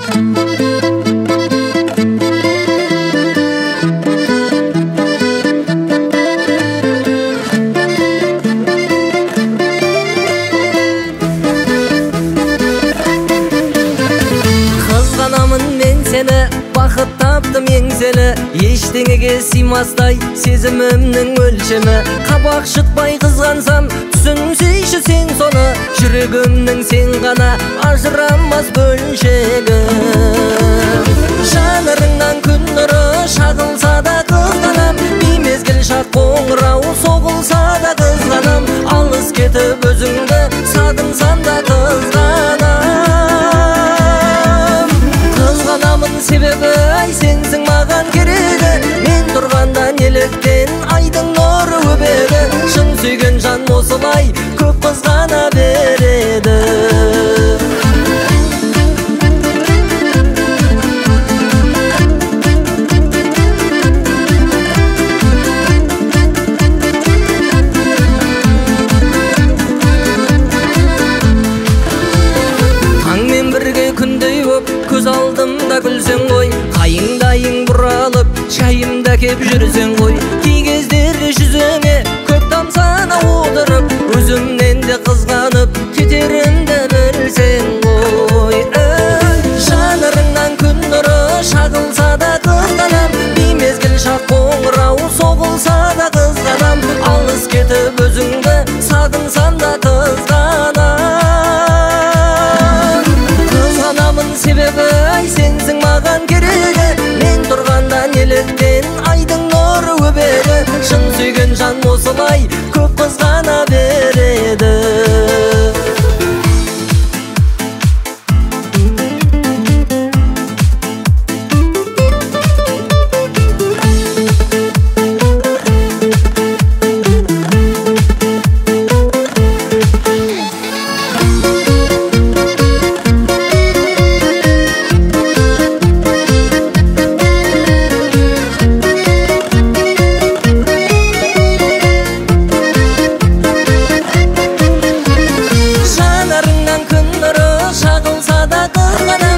Мен сені бақыт таптым еңселі, ештеңеге сыймастай сезімімнің өлшемі. Қабақ шытпай қызғансам, түсінсейші сен соны, жүрегімнің сен ғана ажырамас бөлшегі. Жанарыңнан күн нұры шағылса да қызғанам, беймезгіл шат қоңырау соғылса да қызғанам, алыс кетіп өзіңді сағынсам да қызғанам. Себебі ай сенсің маған керегі, мен тұрғанда неліктен айдың нұры өбеді. Шын сүйген жан осылай көп қызғана береді. Таңмен бірге күндей боп көз алдымда күлсең ғой, қайыңдайың бұралып шайымда кеп жүрсең ғой. Кей кездері жүзіңе көп тамсана отырып, өзімнен де қызғанып кетерімді білсең ғой. Жанарыңнан күн нұры шағылса да қызғанам, беймезгіл шақ қоңырау соғылса да қызғанам, алыс кетіп өзіңді сағынсам да қызғанам. Себебі ай сенсің маған керегі, мен тұрғанда неліктен айдың нұры өбеді. Шын сүйген жан осылай көп қызғана береді. Шағылса да қызғанам,